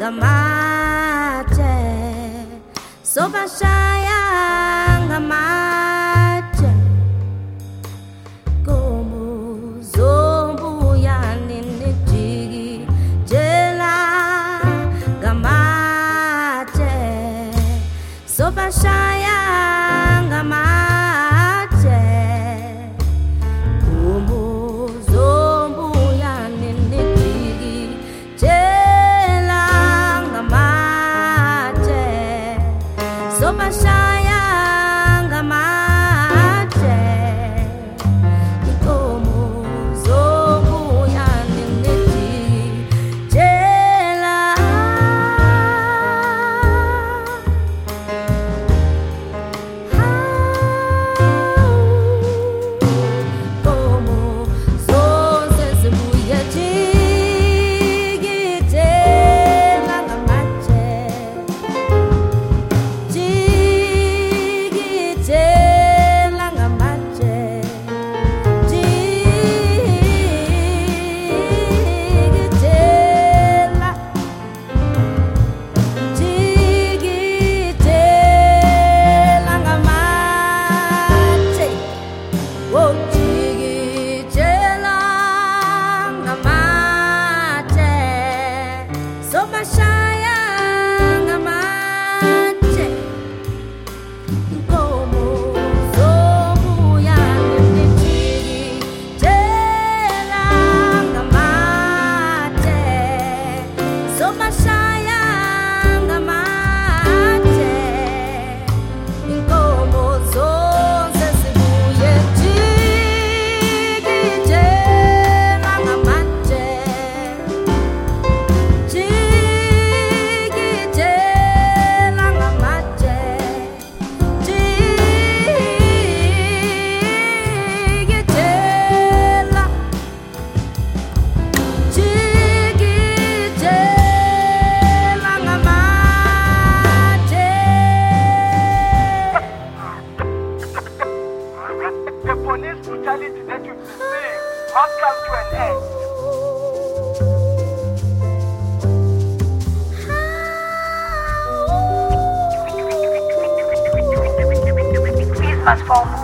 ngamatshe sobashaya ngamatshe komo zombuya ninijiki jela ngamatshe sobashaya ngamatshe komo zombuya ninijiki jela ngamatshe sobashaya ngamatshe ikomo zobuya ninijiki jela komo zonke zibuye jiki jela ngamatshe jikijela ngamatshe jikijela jikijela ngamatshe oh jikijela ngamatshe sobashaya ngamatshe komo zobuya ninijiki jela ngamatshe sobashaya ngamatshe inkomo zonke zibuye jiki jela ngamatshe jiki jela ngamatshe jikijela jikijela ngamatshe. The police brutality that you've been seeing must come to an end. Peace must fall.